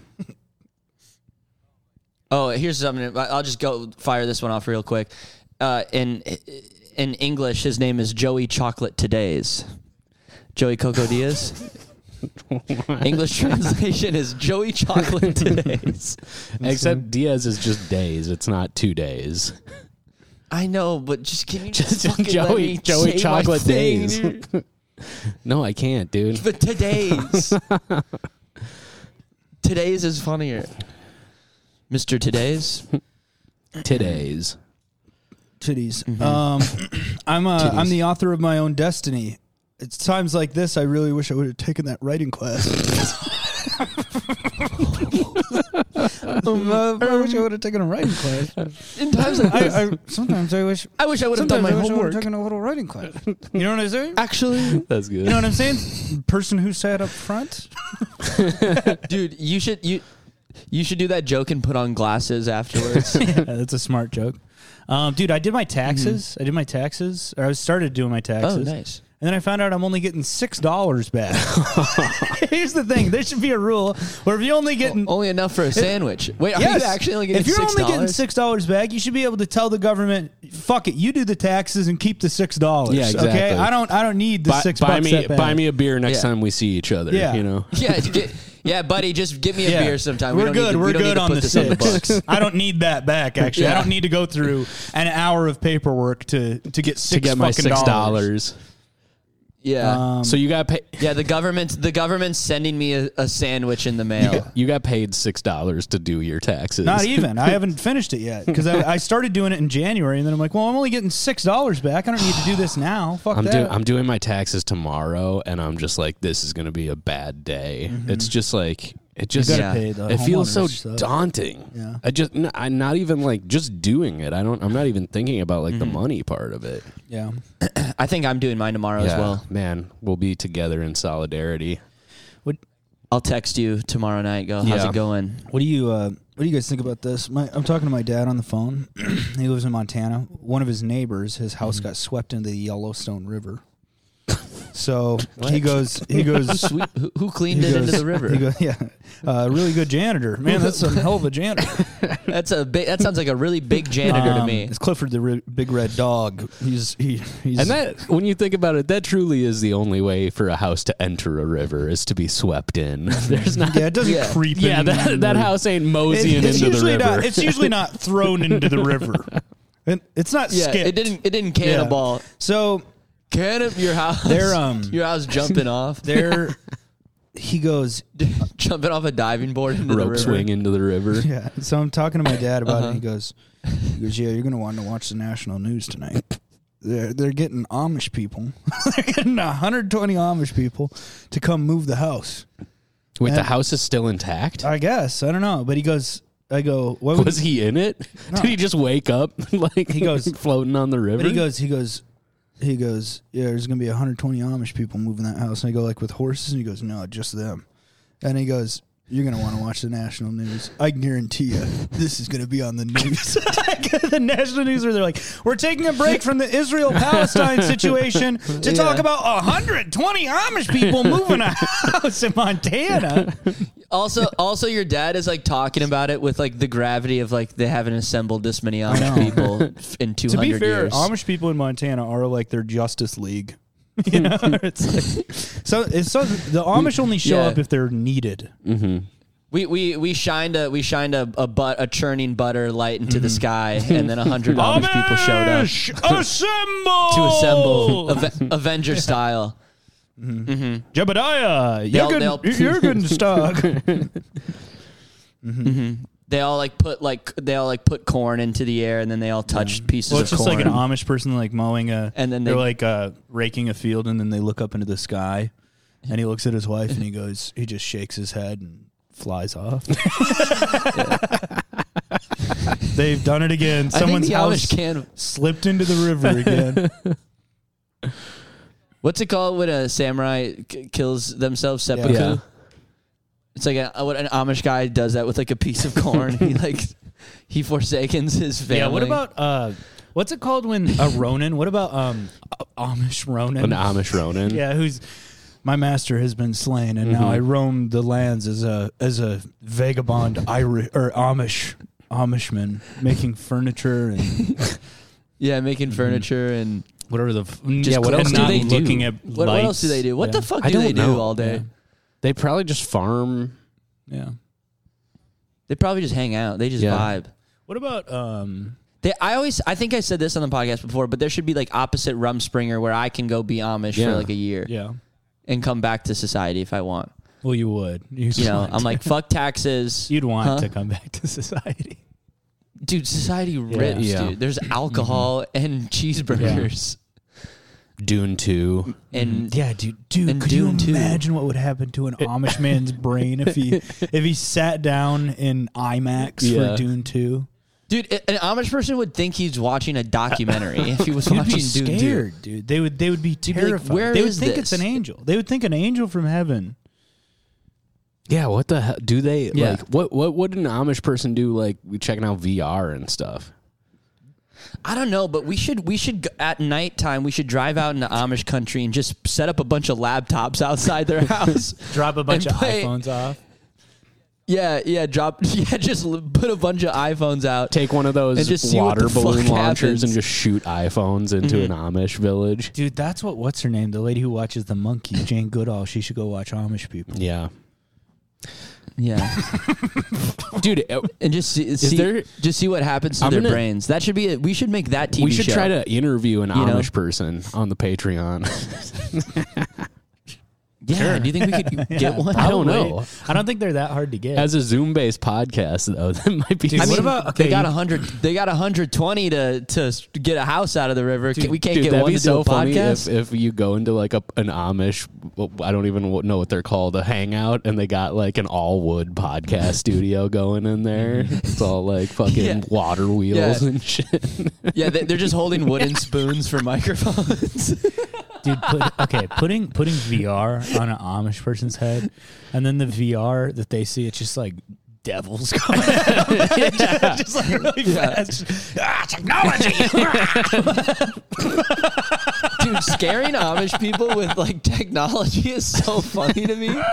Oh, here's something. I'll just go fire this one off real quick. Uh, in in English, his name is Joey Chocolate Todays. Joey Coco Diaz. English translation is Joey Chocolate Todays. Except Diaz is just days. It's not two days. I know, but just can you just, Just fucking let Joey me Joey say my chocolate thing, days. dude? No, I can't, dude. But today's today's is funnier. Mister Today's. Today's. titties. Mm-hmm. Um, I'm uh, Titties. I'm the author of my own destiny. It's times like this I really wish I would have taken that writing class. um, uh, I wish I would have taken a writing class. In times like this, I, I, sometimes I wish. I wish I would have done Sometimes my I wish I would homework. have taken a little writing class. You know what I'm saying? Actually, That's good. You know what I'm saying? Person who sat up front. dude, you should you you should do that joke and put on glasses afterwards. Yeah, that's a smart joke. Um, dude, I did my taxes. I did my taxes, or I started doing my taxes. Oh, nice. And then I found out I'm only getting six dollars back. Here's the thing: there should be a rule where if you only get Only enough for a sandwich. Wait, are yes, you actually only getting if you're six only getting dollars? six dollars back, you should be able to tell the government, "Fuck it, you do the taxes and keep the six dollars." Yeah, exactly. Okay, I don't, I don't need the buy, six buy bucks. me that bad. buy me a beer next Yeah. time we see each other. Yeah. You know. Yeah, get, yeah, buddy, just give me a Yeah. beer sometime. We're we don't good. Need to, We're we don't good need to on put the this on the six. books. I don't need that back. Actually, I Yeah. don't need to go through an hour of paperwork to to get six To get my fucking six dollars. dollars. Yeah. Um, So you got paid. Yeah, the government the government's sending me a, a sandwich in the mail. You got paid six dollars to do your taxes. Not even. I haven't finished it yet because I, I started doing it in January, and then I'm like, well, I'm only getting six dollars back. I don't need to do this now. Fuck I'm that. doing I'm doing my taxes tomorrow, and I'm just like, this is going to be a bad day. Mm-hmm. It's just like it just gotta Yeah. pay the it feels so homeowners stuff. daunting. Yeah. I just n- I'm not even like just doing it. I don't. I'm not even thinking about like the Mm-hmm. money part of it. Yeah. I think I'm doing mine tomorrow as well. man, we'll be together in solidarity. I'll text you tomorrow night. Go, how's Yeah. it going? What do you uh, What do you guys think about this? My, I'm talking to my dad on the phone. He lives in Montana. One of his neighbors, his house got swept into the Yellowstone River. So he goes. He goes. Sweet. Who, who cleaned he it goes- into the river? He goes, yeah, uh, really good janitor. Man, that's some hell of a janitor. That's a big, that sounds like a really big janitor to Um, me. It's Clifford the re- Big Red Dog. He's he he's And that, when you think about it, that truly is the only way for a house to enter a river is to be swept in. There's not. yeah, it doesn't Yeah. creep. Yeah, in that, that the- house ain't It- moseying it's into the usually river. not. It's usually not thrown into the river. And it's not Yeah, skipped. it didn't. It didn't cannonball. So Cannon your house. They're, um, your house jumping off. there, he goes. jumping off a diving board into the rope river. swing into the river. Yeah. So I'm talking to my dad about Uh-huh. it. And he goes, he goes, yeah, you're gonna want to watch the national news tonight. They're they're getting Amish people. They're getting one hundred twenty Amish people to come move the house. Wait, the And- house is still intact? I guess I don't know, but he goes. I go. What would Was he in it? No. Did he just wake up like He goes- floating on the river? But he goes, he goes, he goes, yeah, there's going to be one hundred twenty Amish people moving that house. And I go, like, with horses? And he goes, no, just them. And he goes, you're going to want to watch the national news. I guarantee you, this is going to be on the news. The national news where they're like, we're taking a break from the Israel-Palestine situation to Yeah. talk about one hundred twenty Amish people moving a house in Montana. Also, also, your dad is like talking about it with like the gravity of like they haven't assembled this many Amish know. people in two To be hundred fair, years. Amish people in Montana are like their Justice League. You know, it's like, so it's so the Amish only show Yeah. up if they're needed. Mm-hmm. We we we shined a we shined a a, but, a churning butter light into the sky, and then a hundred Amish people showed up Assemble to assemble, Ave- Avenger style. Jebediah, They'll- Jürgen, they'll- Jürgenstag. They all like put like they all like put corn into the air, and then they all touched pieces Well, of it's just corn. like an Amish person like mowing a, And then they're they- like uh, raking a field, and then they look up into the sky, and he looks at his wife, and he goes, he just shakes his head and flies off. They've done it again. I think Someone's the house Amish can. slipped into the river again. What's it called when a samurai k- kills themselves? Seppuku. Yeah. It's like a, what an Amish guy does that with like a piece of corn. he like he forsakens his family. Yeah. What about uh, what's it called when a Ronin? What about um, a- Amish Ronin? An Amish Ronin. Yeah, who's my master has been slain, and now I roam the lands as a as a vagabond Irish or Amish Amishman, making furniture and yeah, making furniture and whatever the f- Yeah, what and else do not they do? looking at what, what else do they do? What yeah. the fuck I do they don't do know. all day? Yeah. They probably just farm. Yeah. They probably just hang out. They just Yeah. vibe. What about um? They, I always, I think I said this on the podcast before, but there should be like opposite Rumspringer where I can go be Amish Yeah. for like a year Yeah. and come back to society if I want. Well, you would. You'd You know, want I'm to. like fuck taxes, you'd want Huh? to come back to society. dude. Society rips, Yeah. dude. There's alcohol and cheeseburgers Dune two. and Yeah, dude. Dude, And could Dune you too. imagine what would happen to an Amish man's brain if he if he sat down in IMAX Yeah. for Dune two? dude, an Amish person would think he's watching a documentary if he was You'd watching be Dune two. scared, dude. They would they would be be like, terrified. "Where they would is think this?" it's an angel. They would think an angel from heaven. Yeah, what the hell do they Yeah. like? What what would an Amish person do? Like checking out V R and stuff. I don't know, but we should we should go- at nighttime we should drive out into Amish country and just set up a bunch of laptops outside their house. Drop a bunch And of play- iPhones off. Yeah, yeah, drop yeah, just l- put a bunch of iPhones out. Take one of those And just see what water the fuck balloon launchers happens. and just shoot iPhones into an Amish village. Dude, that's what what's her name? The lady who watches The Monkey, Jane Goodall. She should go watch Amish people. Yeah. Yeah, dude. uh, and just see, see there- just see what happens to I'm their gonna- brains. That should be it. We should make that T V we should show. try to interview an You know? Amish person on the Patreon. Yeah, do you think we could get one? I don't Probably. know. I don't think they're that hard to get. As a Zoom based podcast, though, that might be. Dude, I what mean, about- okay, they got you- a hundred. They got a hundred twenty to to get a house out of the river. Dude, we can't Dude, get that'd one be to so do a funny podcast. if, if you go into like a an Amish, well, I don't even know what they're called, a hangout, and they got like an all wood podcast studio going in there. It's all like fucking Yeah. water wheels Yeah. and shit. Yeah, they, they're just holding wooden spoons for microphones. Dude, put, okay, putting putting V R on an Amish person's head, and then the V R that they see, it's just like devils coming at them. just, just like really fast. Ah, technology. Dude, scaring Amish people with like technology is so funny to me.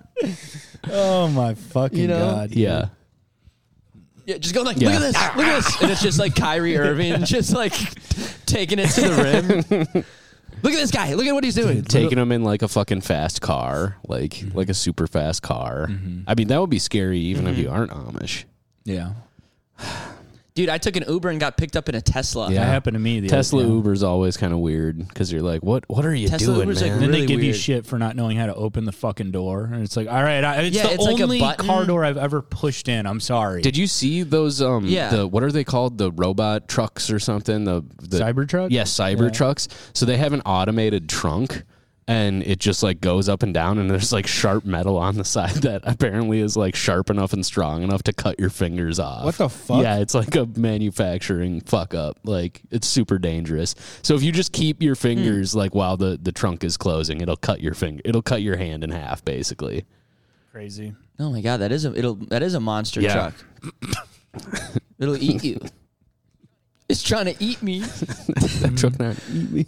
Oh my fucking You know? god! dude. Yeah. Yeah, just go like, Yeah. look at this, look at this, and it's just like Kyrie Irving, just like taking it to the rim. Look at this guy. Look at what he's doing. Taking them in like a fucking fast car, like like a super fast car. I mean, that would be scary even if you aren't Amish. Yeah. Dude, I took an Uber and got picked up in a Tesla. That happened to me. The Tesla other, yeah. Uber's always kind of weird because you're like, what What are you Tesla doing, Uber's like man? Then really they give you weird. shit for not knowing how to open the fucking door, and it's like, all right, I, it's Yeah, the it's like a only button. car door I've ever pushed in. I'm sorry. Did you see those? Um, Yeah. The what are they called? The robot trucks or something? The, the Cybertruck? Yes, cyber Yeah. trucks. So they have an automated trunk, and it just like goes up and down, and there's like sharp metal on the side that apparently is like sharp enough and strong enough to cut your fingers off. What the fuck? Yeah, it's like a manufacturing fuck up. Like it's super dangerous. So if you just keep your fingers like while the the trunk is closing, it'll cut your finger. It'll cut your hand in half, basically. Crazy. Oh my god, that is a it'll that is a monster Yeah. truck. It'll eat you. It's trying to eat me. That truck not eat me.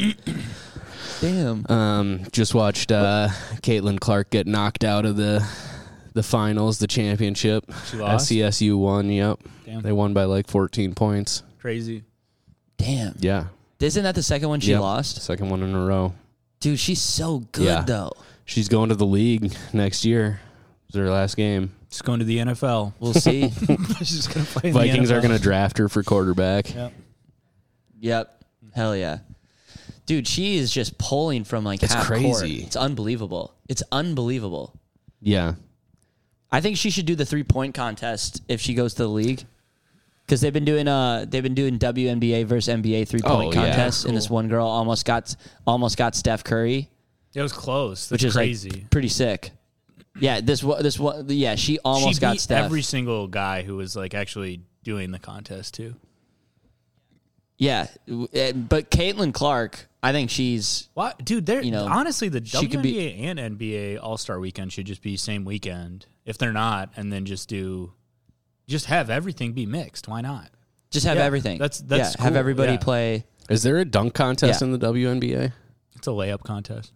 Damn. Um, just watched uh, Caitlin Clark get knocked out of the the finals, the championship. She lost? S C S U won. Yep, Damn. they won by like fourteen points. Crazy. Damn. Yeah, Isn't that the second one she Yep. lost? second one in a row. Dude, she's so good Yeah. though. She's going to the league next year. It's her last game. Just going to the N F L. We'll see. She's gonna play. In the Vikings N are F L. going to draft her for quarterback. Yep. Yep. Hell yeah. Dude, she is just pulling from like It's half court. crazy. It's unbelievable. It's unbelievable. Yeah, I think she should do the three point contest if she goes to the league. Because they've been doing uh they've been doing W N B A versus N B A three point Oh, yeah. contests, and this one girl almost got almost got Steph Curry, It was close. That's which is crazy. like pretty sick. Yeah, this one this one yeah she almost she got beat Steph. every single guy who was like actually doing the contest too. Yeah, w- eh, but Caitlin Clark, I think she's What, dude? They're You know, honestly the she could be- W N B A and N B A All Star Weekend should just be same weekend. If they're not, and then just do, just have everything be mixed. Why not? just have Yeah, everyththat's that's- that's yeah, have cool, everybody yeah. play. is there a dunk contest Yeah. in the W N B A? It's a layup contest.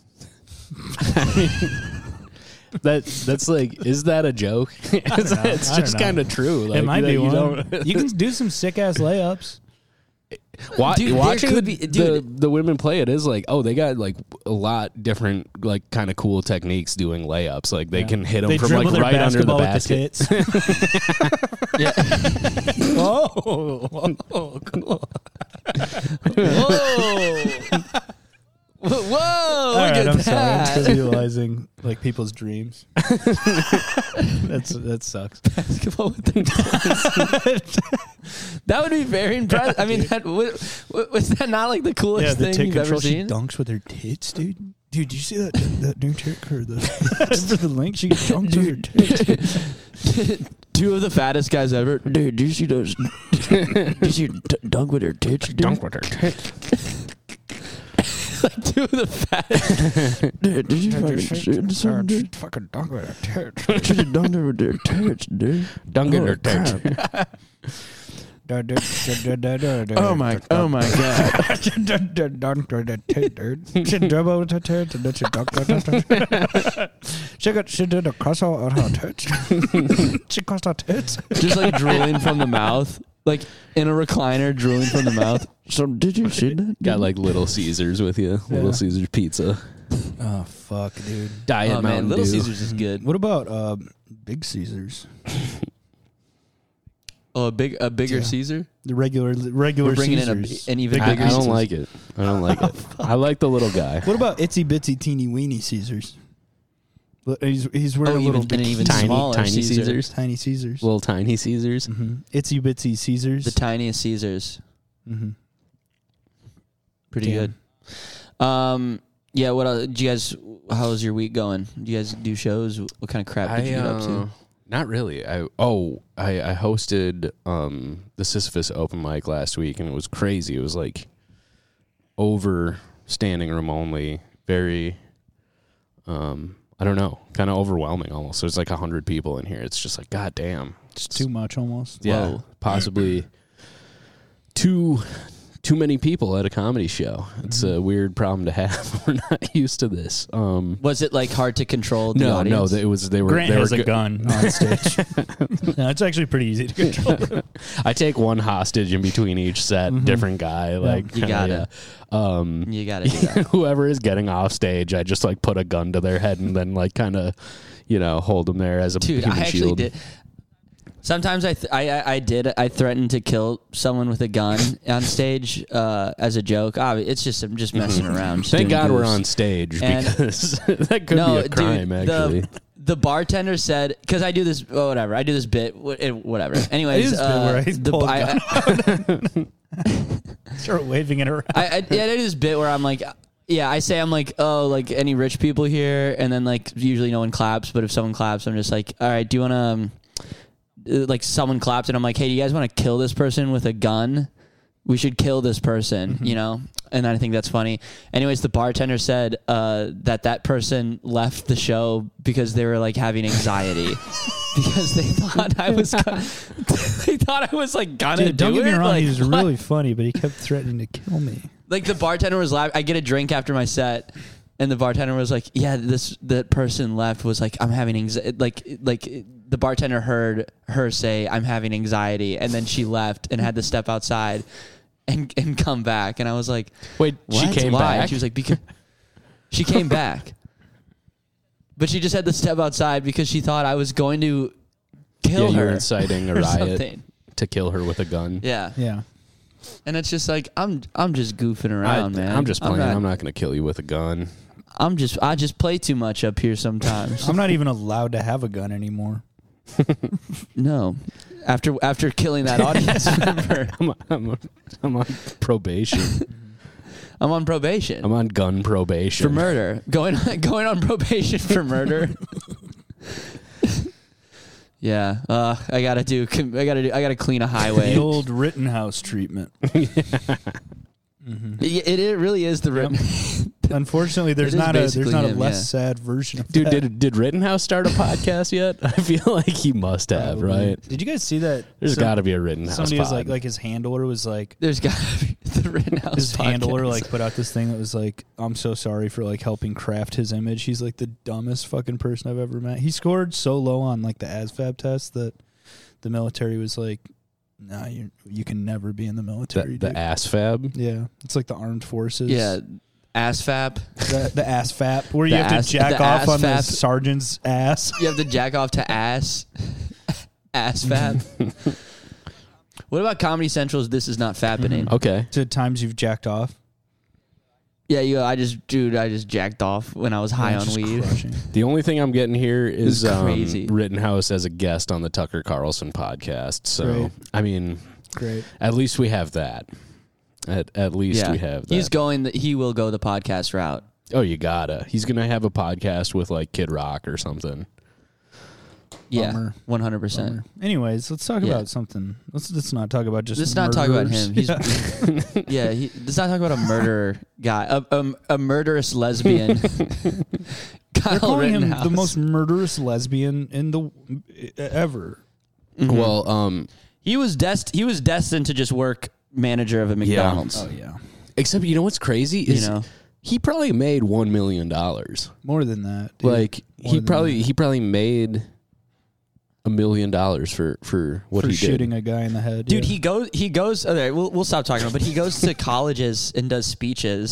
That that's like, is that a joke? it's know. it's I don't just know. kind of true. Like, it might that be you one. don't- You can do some sick ass layups. Wa- Dude, there watching could the, be- the, dude. the women play it is like, oh, they got like a lot different, like kind of cool techniques doing layups. Like they can hit them They from dribble like their right under the basketball basket. with the tits. Yeah. Whoa, whoa, cool. Whoa. Whoa, All look right, at I'm sorry. I'm that. still realizing like people's dreams. That's that sucks. Basketball with the tits. That would be very impressive. I mean, that, w- w- was that not like the coolest Yeah, the thing tit you've control. ever She seen? dunks with her tits, dude. Dude, did you see that that new chick or the for the link? She dunks with her tits. Two of the fattest guys ever. Dude, did you see those? Did you see d- dunk with her tits? Dude? Dunk with her tits. Like two of the fattest. Dude, did you fucking shoot something, dude? Fucking dunk with her tits. Did you dunk with her tits, dude? Dunk with Oh, her tits. crap. Oh Oh my, oh my god. Dunk with her tits, dude. She dribbled with her tits and then she dunked with her tits. She got she did a cross on her tits. She crossed her tits. Just like drooling from the mouth. Like in a recliner, drooling from the mouth. So did you see that? Got like Little Caesars with you. Little Caesars pizza. Oh fuck, dude. Diet Oh, man, Mountain Little Dew. Caesars is good. What about uh, Big Caesars? Oh, a big, a bigger Yeah. Caesar. The regular, regular We're bringing Caesars. in a, an even I, bigger. I don't Caesar. like it. I don't like it. I like the little guy. What about itsy bitsy teeny weeny Caesars? Look, He's he's Oh, wearing a little even, and an even Tiny- smaller tiny Caesar. Caesars. tiny Caesars. Little tiny Caesars. hmm Itsy bitsy Caesars. The tiniest Caesars. hmm Pretty Damn. good. Um, yeah. What else, did you guys? How was your week going? Do you guys do shows? What kind of crap did I, you get up uh, to? Not really. I oh I, I hosted um, the Sisyphus open mic last week, and it was crazy. It was like over standing room only. Very, um, I don't know, kind of overwhelming almost. There's like a hundred people in here. It's just like, god damn, It's too much almost. yeah, Whoa. possibly too too many people at a comedy show. It's a weird problem to have. We're not used to this. Um, Was it like hard to control the no, audience? no, it was they were. Grant they has were a go- gun on stage. No, it's actually pretty easy to control. I take one hostage in between each set, different guy. Like You kinda, gotta. yeah. Um, You gotta do that. whoever is getting off stage, I just like put a gun to their head and then like kind of, you know, hold them there as a Dude, human I actually shield. did. Sometimes I, th- I I I did I threatened to kill someone with a gun on stage uh, as a joke. Oh, it's just I'm just messing around. just Thank doing God we're goofs. on stage And- because that could no, be a crime. dude, actually, The, the bartender said because I do this oh, whatever I do this bit wh- it- whatever. Anyways, this bit uh, where I the, pull a I, Start waving it around. I, I yeah, I do this bit where I'm like, yeah, I say I'm like, oh, like any rich people here, and then like usually no one claps, but if someone claps, I'm just like, all right, do you want to, um, uh, like someone claps, and I'm like, hey, do you guys want to kill this person with a gun? We should kill this person, Mm-hmm. you know? And I think that's funny. Anyways, the bartender said uh, that that person left the show because they were like having anxiety because they thought I was, gonna, they thought I was like gonna Dude, don't do get me it. wrong, Like, he was what? really funny, but he kept threatening to kill me. Like the bartender was laughing. I get a drink after my set, and the bartender was like, "Yeah, this that person left was like I'm having anxiety." Like like the bartender heard her say, "I'm having anxiety," and then she left and had to step outside and and come back. And I was like, wait, what? she came Why? back. And she was like, "Because she came back," but she just had to step outside because she thought I was going to kill yeah, her you're inciting a or riot something. to kill her with a gun. Yeah. Yeah. And it's just like I'm I'm just goofing around, I, man. I'm just playing. I'm not, not, going to kill you with a gun. I'm just I just play too much up here sometimes. I'm not even allowed to have a gun anymore. No. After after killing that audience member, I'm, I'm, I'm on probation. I'm on probation I'm on gun probation for murder. Going going on probation for murder. Yeah, uh, I gotta do. I gotta do. I gotta clean a highway. The old Rittenhouse treatment. It, it, it really is the written. Unfortunately, there's It is not a there's basically not a him, less yeah. sad version of Dude, that. did did Rittenhouse start a podcast yet? I feel like he must have, Probably. right? Did you guys see that? There's Some- got to be a Rittenhouse Somebody was pod. like, like his handler was like, There's gotta be the Rittenhouse. his handler podcast. like put out this thing that was like, I'm so sorry for like helping craft his image. He's like the dumbest fucking person I've ever met. He scored so low on like the ASVAB test that the military was like, nah, you you can never be in the military. the, the dude. ass fab. Yeah, it's like the armed forces. Yeah, ASFAB. the, the ass fap where The you have ass- to jack the off ass on the fap. sergeant's ass. You have to jack off to ass. ASFAB. What about Comedy Central's This Is Not Fappening? Okay. To times you've jacked off. Yeah, you. I just, dude, I just jacked off when I was high Yeah, on just weed. crushing. The only thing I'm getting here is It's um, crazy. Rittenhouse as a guest on the Tucker Carlson podcast. So, Great. I mean, Great. at least we have that. At at least Yeah, we have that. he's going. The, he will go the podcast route. oh, you gotta. He's gonna have a podcast with like Kid Rock or something. Yeah, Bummer. one hundred percent. Bummer. Anyways, let's talk Yeah. about something. Let's let's not talk about just. Let's not talk about murderers. him. He's Yeah. yeah. He, let's not talk about a murderer guy, a, a, a murderous lesbian. Kyle They're calling him Rittenhouse. the most murderous lesbian in the ever. Mhm. Well, um, He was dest. He was destined to just work manager of a McDonald's. Oh yeah, except you know what's crazy is You know, he probably made one million dollars. more than that. Dude. Like More he than probably that. he probably made a million dollars for for what for he shooting did. a guy in the head, dude, yeah. he goes. He goes. Okay, we'll we'll stop talking about. It, but he goes to colleges and does speeches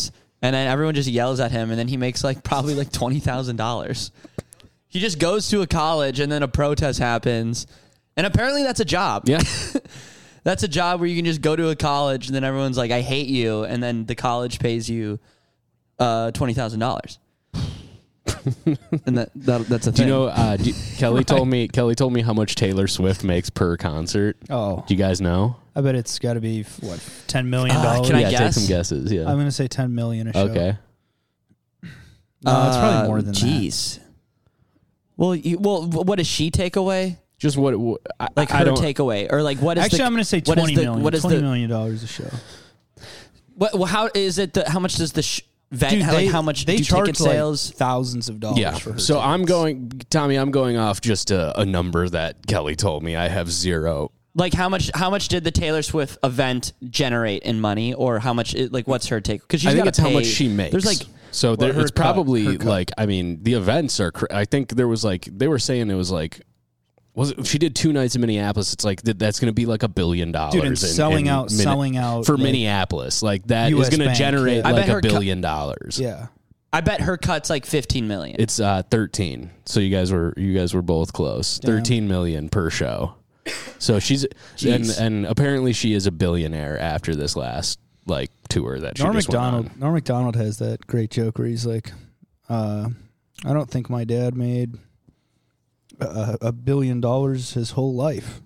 and then everyone just yells at him, and then he makes like probably like twenty thousand dollars. He just goes to a college, and then a protest happens, and apparently that's a job. Yeah. That's a job where you can just go to a college, and then everyone's like, "I hate you," and then the college pays you uh, twenty thousand dollars. And that, that that's a Do thing. you know? Uh, do, Kelly told me. Kelly told me how much Taylor Swift makes per concert. Oh, Do you guys know? I bet it's got to be what ten million Uh, dollars. can I yeah, take guess? some guesses. Yeah. I'm gonna say ten million a show. Okay. No, it's probably Uh, more than that. Jeez. Well, you, well, what does she take away? Just what? what I, Like I her don't. takeaway, or like what is? Actually, the, I'm gonna say what is twenty the- million. What is twenty the? million dollars a show. What, well, how is it? The, how much does the sh- vet? Dude, how, they, like how much they do charge ticket sales? like thousands of dollars Yeah. for her. So I'm tickets. going, Tommy. I'm going off just a, a number that Kelly told me. I have zero. Like how much? How much did the Taylor Swift event generate in money, or how much? It, like what's her take? Because she's I think gotta it's how pay- much she makes. There's like so there, her it's cut, probably her cut. like I mean the events are. Cr- I think there was like they were saying it was like. Was it, she did two nights in Minneapolis? It's like th- that's going to be like a billion dollars. Dude, and in- selling in out, Minne- selling out for like, Minneapolis. Like that U S is going to Bank, generate yeah. I like bet a her co- billion dollars. Yeah, I bet her cut's like fifteen million. It's uh, thirteen. So you guys were you guys were both close. Damn. Thirteen million per show. So she's and Jeez. and apparently she is a billionaire after this last like tour that she Norm just went Macdonald. on. Norm Macdonald has that great joke where he's like, uh, "I don't think my dad made a, a billion dollars his whole life."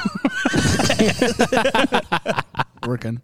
Working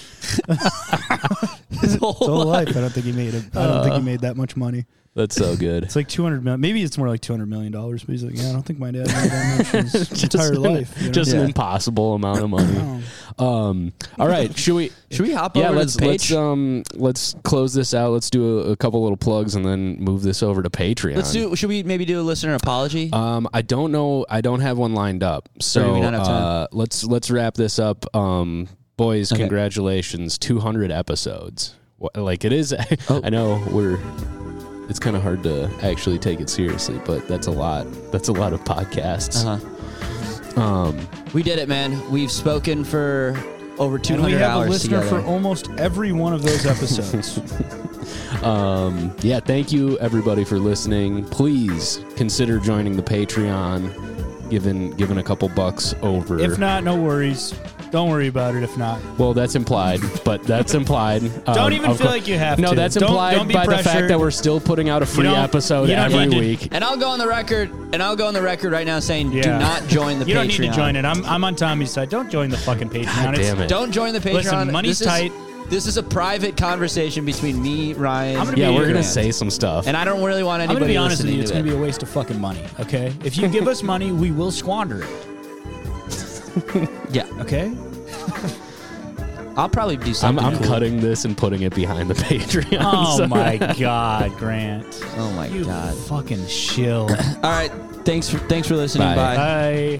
His whole his whole life. life. I don't think he made it. I don't think he made that much money. That's so good. It's like two hundred million. Maybe it's more like two hundred million dollars. But he's like, yeah, I don't think my dad made that much his entire an, life. You know? Just Yeah. an impossible amount of money. Oh. Um, all right, should we? Should we hop Yeah, over let's to the page? let's um let's close this out. Let's do a, a couple little plugs and then move this over to Patreon. Let's do. Should we maybe do a listener apology? Um, I don't know. I don't have one lined up. So do we not have time? uh, let's let's wrap this up. Um, boys, Okay. congratulations, two hundred episodes. Wha- Like it is. Oh. I know we're. It's kind of hard to actually take it seriously, but that's a lot. That's a lot of podcasts. Uh-huh. Um, We did it, man. We've spoken for over two And we hundred have a hours listener together. for almost every one of those episodes. um, yeah, thank you everybody for listening. Please consider joining the Patreon, giving giving a couple bucks over. If not, no worries. Don't worry about it. If not, Well, that's implied, but that's implied. don't Um, even of feel cour- like you have No, to. that's Don't- implied don't be by the fact pressured. that we're still putting out a free don't- episode you don't every need to- week. And I'll go on the record. And I'll go on the record right now saying, do Yeah. not join the you Patreon. don't need to join it. I'm I'm on Tommy's side. Don't join the fucking Patreon. God It's- damn it. Don't join the Patreon. Listen, money's this tight. Is, this is a private conversation between me, Ryan. I'm gonna Yeah, be we're your gonna man. say some stuff. and I don't really want I'm anybody gonna be honest with listening you. It's to gonna it. be a waste of fucking money. Okay, if you give us money, we will squander it. Yeah, Okay. I'll probably do I'm, something. I'm cool. cutting this and putting it behind the Patreon. Oh so- my God, Grant. Oh my You god! fucking shill. All right, thanks for thanks for listening. Bye. Bye. Bye.